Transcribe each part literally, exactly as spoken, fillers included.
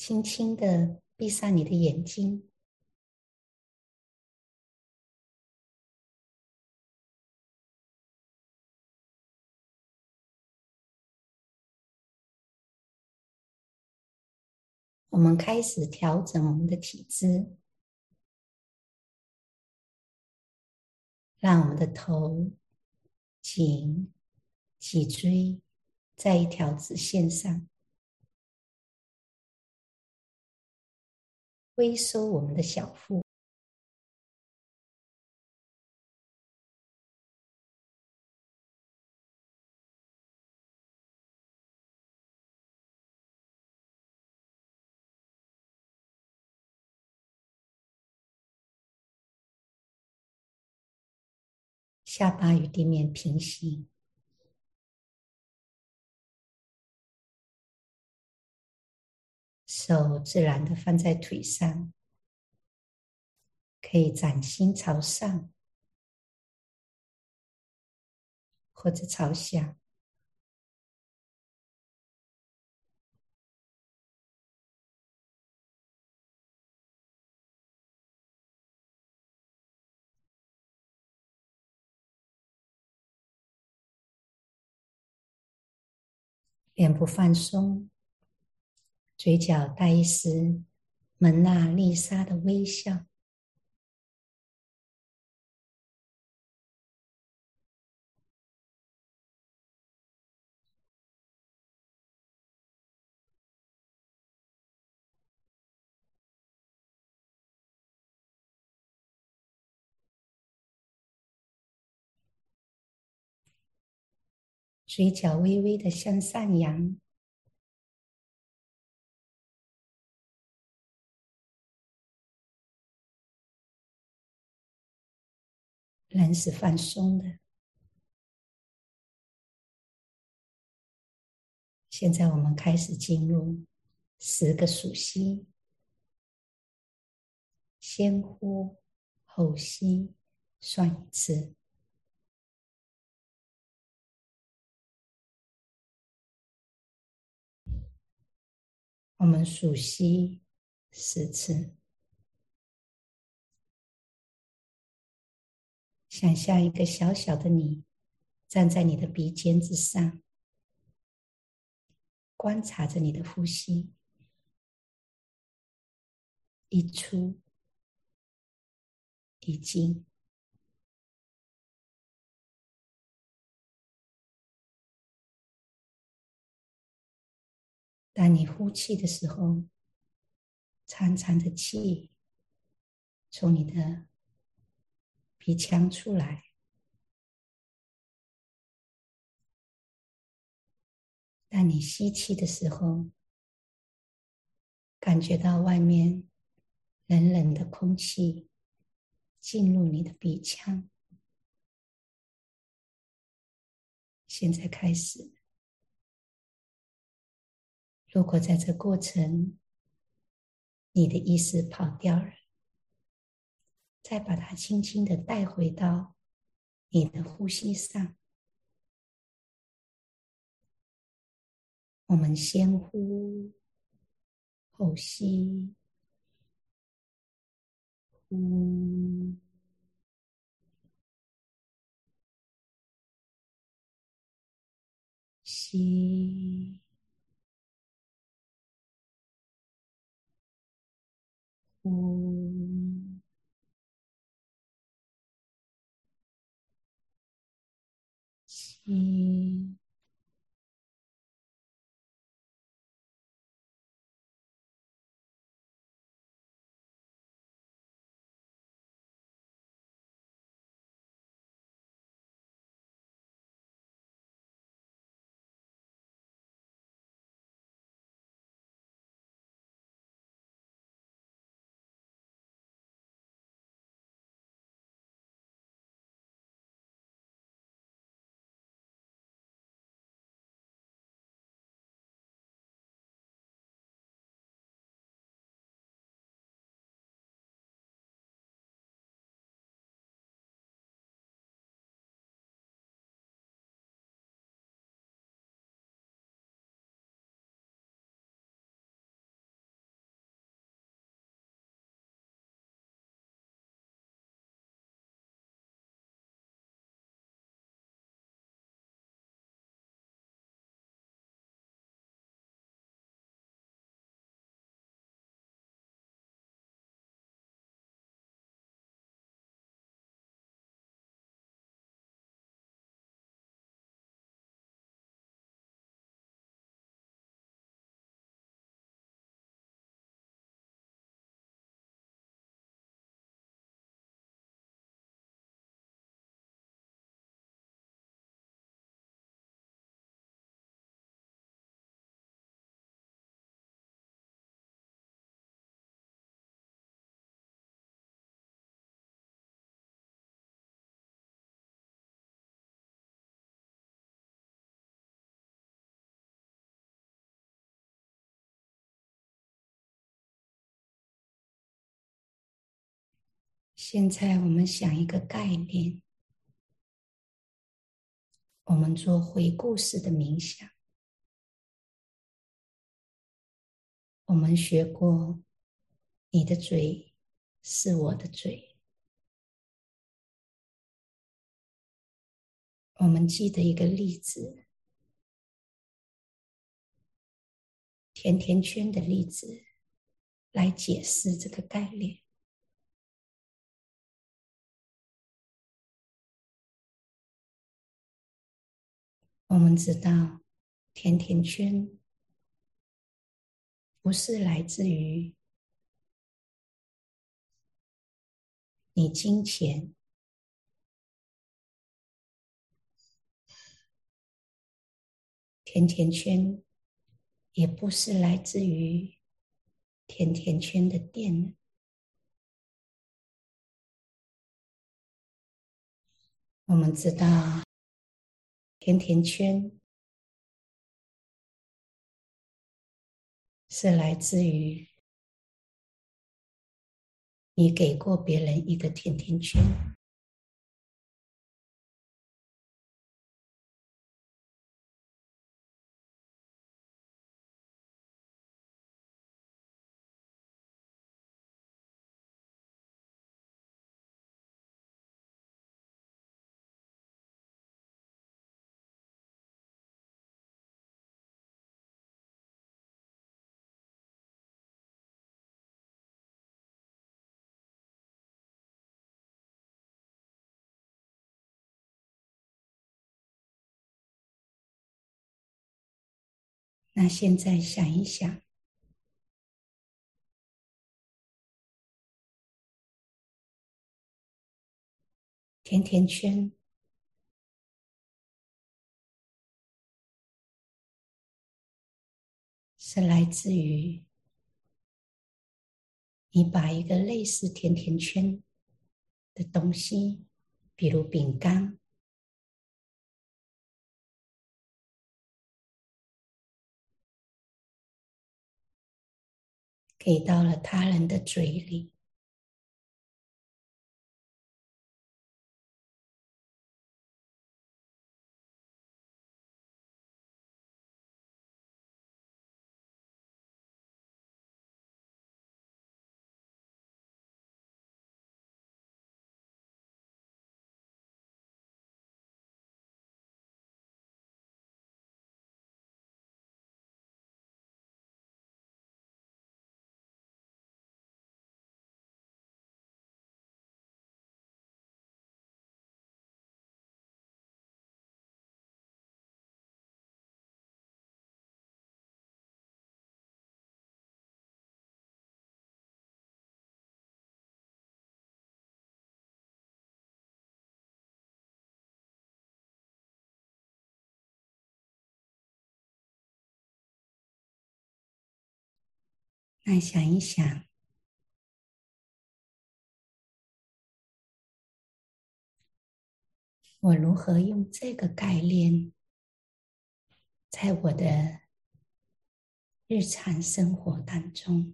轻轻的闭上你的眼睛，我们开始调整我们的体姿，让我们的头、颈、脊椎在一条直线上，微收我们的小腹，下巴与地面平行，手自然的放在腿上，可以掌心朝上或者朝下。脸部放松，嘴角带一丝蒙娜丽莎的微笑。嘴角微微的向上扬，人是放松的。现在我们开始进入十个数息，先呼后吸，算一次。我们数息十次。想象一个小小的你站在你的鼻尖之上，观察着你的呼吸，一出一进。当你呼气的时候，长长的气从你的鼻腔出来。当你吸气的时候，感觉到外面冷冷的空气进入你的鼻腔。现在开始，如果在这过程你的意识跑掉了，再把它轻轻的带回到你的呼吸上。我们先呼后吸，呼吸，呼吸。 现在我们想一个概念，我们做回顾式的冥想。我们学过，你的嘴是我的嘴。我们记得一个例子，甜甜圈的例子，来解释这个概念。我们知道，甜甜圈不是来自于你金钱，甜甜圈也不是来自于甜甜圈的店。我们知道，甜甜圈是来自于你给过别人一个甜甜圈。那现在想一想，甜甜圈是来自于你把一个类似甜甜圈的东西，比如饼干，给到了他人的嘴里。那想一想，我如何用这个概念，在我的日常生活当中，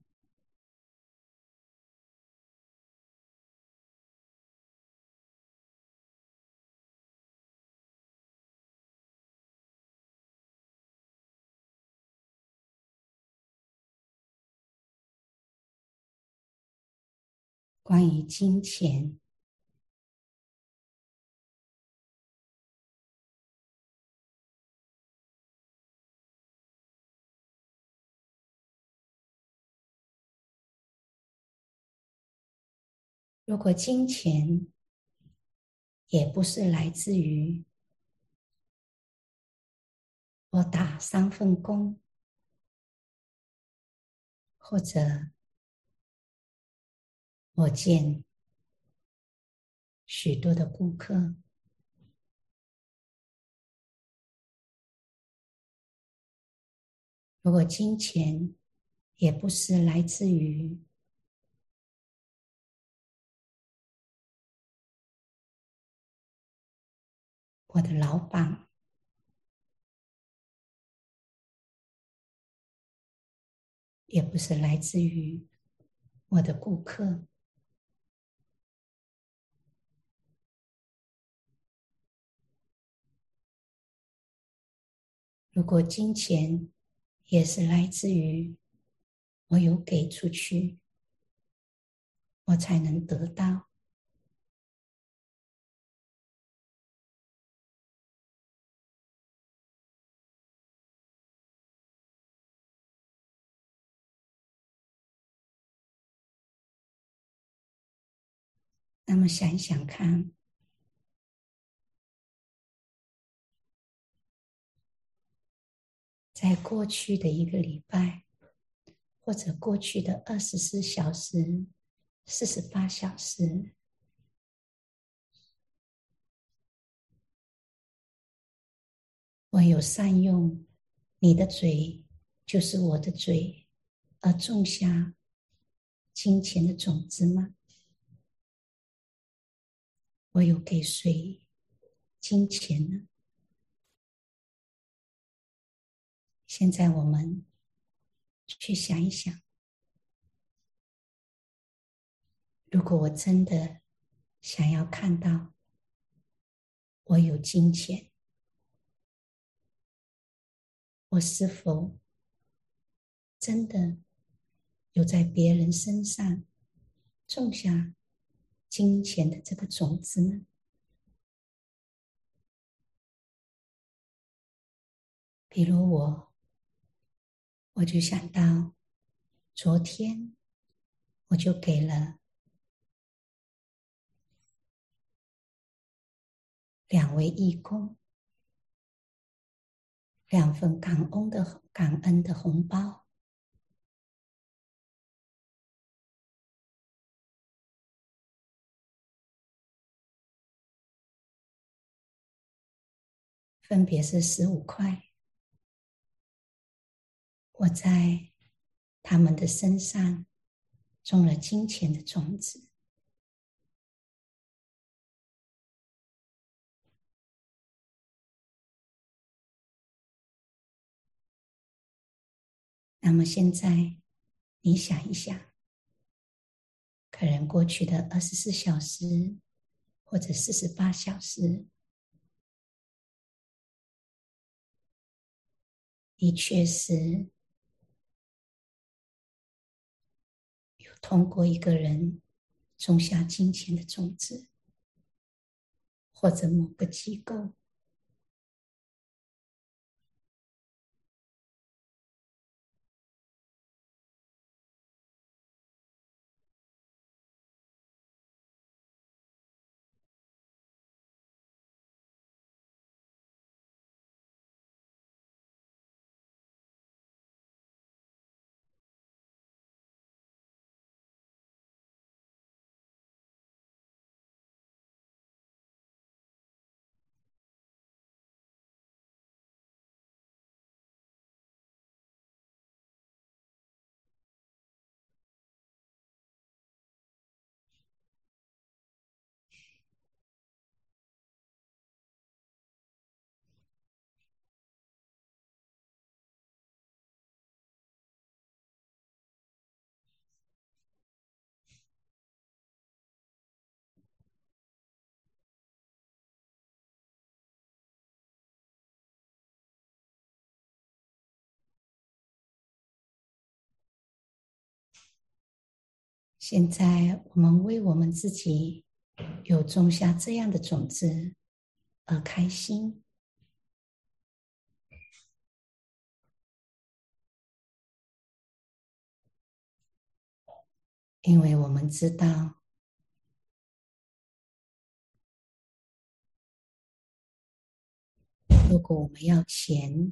关于金钱，如果金钱也不是来自于我打三份工，或者我见许多的顾客，如果金钱也不是来自于我的老板，也不是来自于我的顾客， 如果金钱也是来自于我有给出去，我才能得到。那么想一想看，在过去的一个礼拜，或者过去的二十四小时、四十八小时，我有善用你的嘴，就是我的嘴，而种下金钱的种子吗？我有给谁金钱呢？现在我们去想一想，如果我真的想要看到我有金钱，我是否真的有在别人身上种下金钱的这个种子呢？比如我，我就想到昨天我就给了两位义工两份感恩的感恩的红包，分别是十五块。我在他们的身上种了金钱的种子。那么现在你想一想，可能过去的二十四小时或者四十八小时，你确实有通过一个人种下金钱的种子，或者某个机构。现在我们为我们自己有种下这样的种子而开心，因为我们知道，如果我们要钱，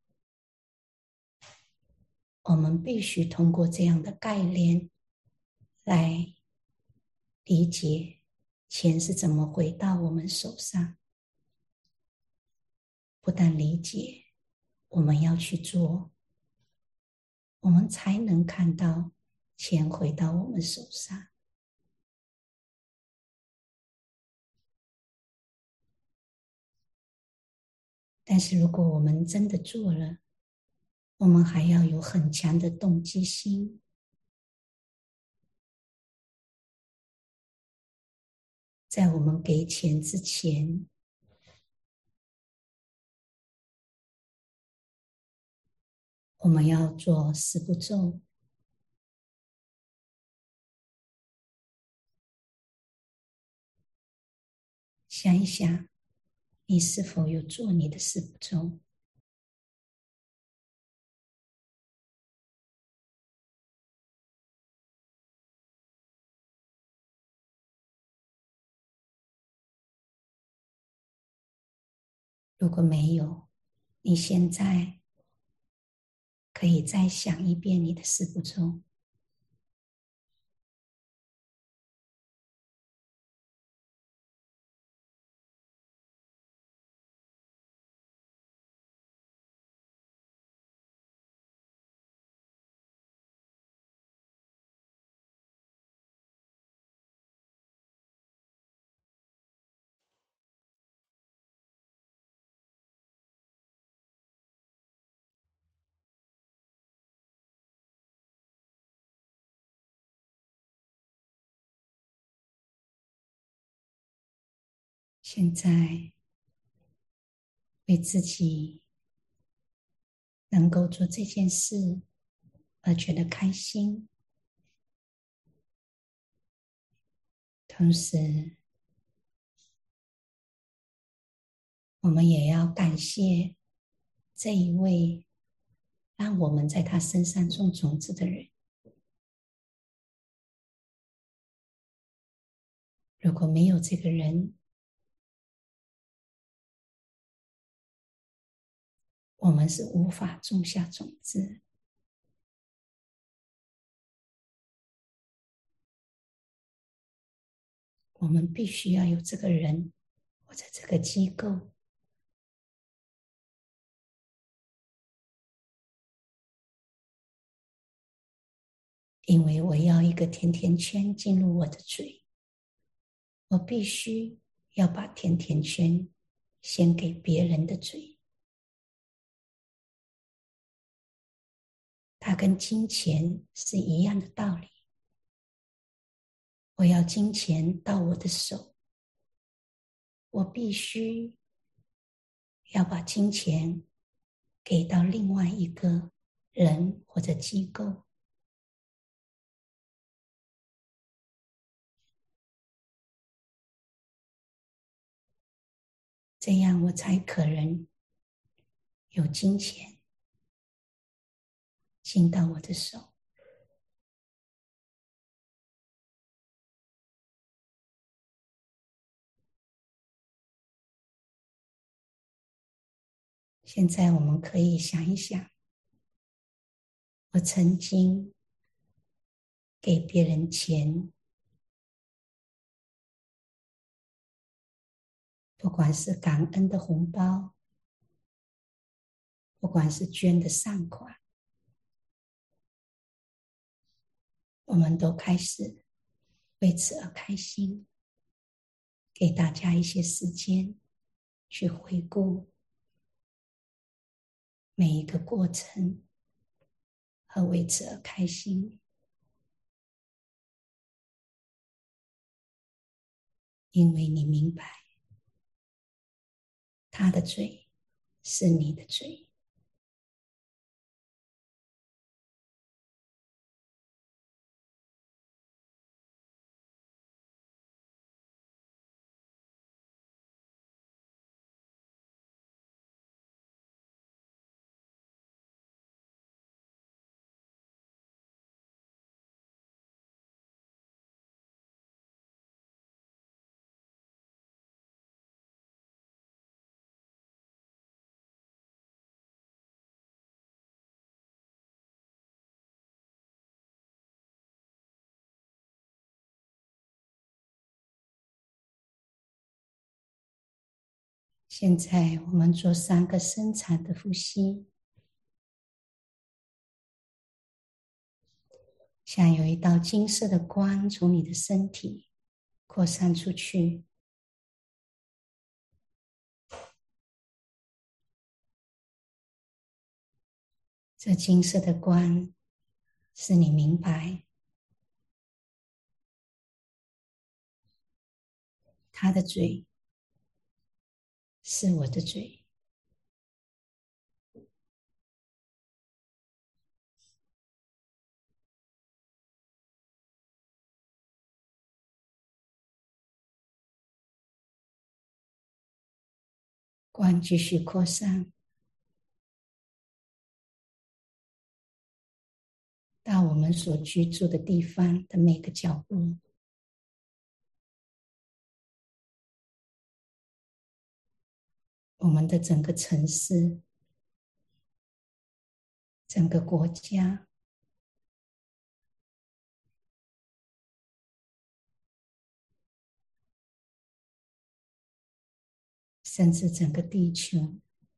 我们必须通过这样的概念来理解钱是怎么回到我们手上。不但理解，我们要去做，我们才能看到钱回到我们手上。但是如果我们真的做了，我们还要有很强的动机心，在我们给钱之前， 我们要做四步骤。想一想，你是否有做你的四步骤？如果没有，你现在可以再想一遍你的四步骤。现在为自己能够做这件事而觉得开心，同时我们也要感谢这一位让我们在他身上种种子的人。如果没有这个人，我们是无法种下种子。我们必须要有这个人或者这个机构，因为我要一个甜甜圈进入我的嘴，我必须要把甜甜圈先给别人的嘴。它跟金钱是一样的道理。我要金钱到我的手，我必须要把金钱给到另外一个人或者机构，这样我才可能有金钱进到我的手。现在我们可以想一想，我曾经给别人钱，不管是感恩的红包，不管是捐的善款，我们都开始为此而开心，给大家一些时间去回顾每一个过程，和为此而开心。因为你明白，他的嘴是你的嘴。现在我们做三个深长的呼吸，像有一道金色的光从你的身体扩散出去。这金色的光使你明白，他的嘴是我的嘴， 光继续扩散到我们所居住的地方的每个角落，我们的整个城市，整个国家，甚至整个地球。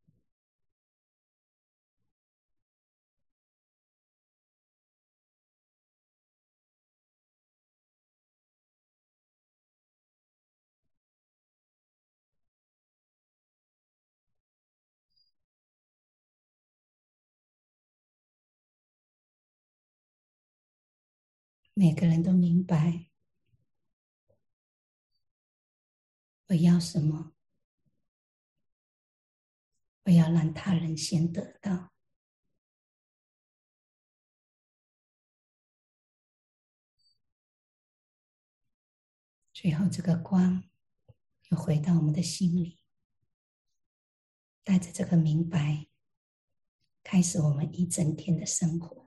每个人都明白，我要什么，我要让他人先得到。最后，这个光又回到我们的心里，带着这个明白，开始我们一整天的生活。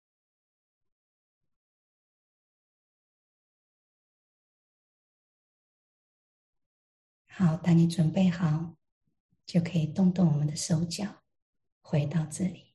好，当你准备好，就可以动动我们的手脚，回到这里。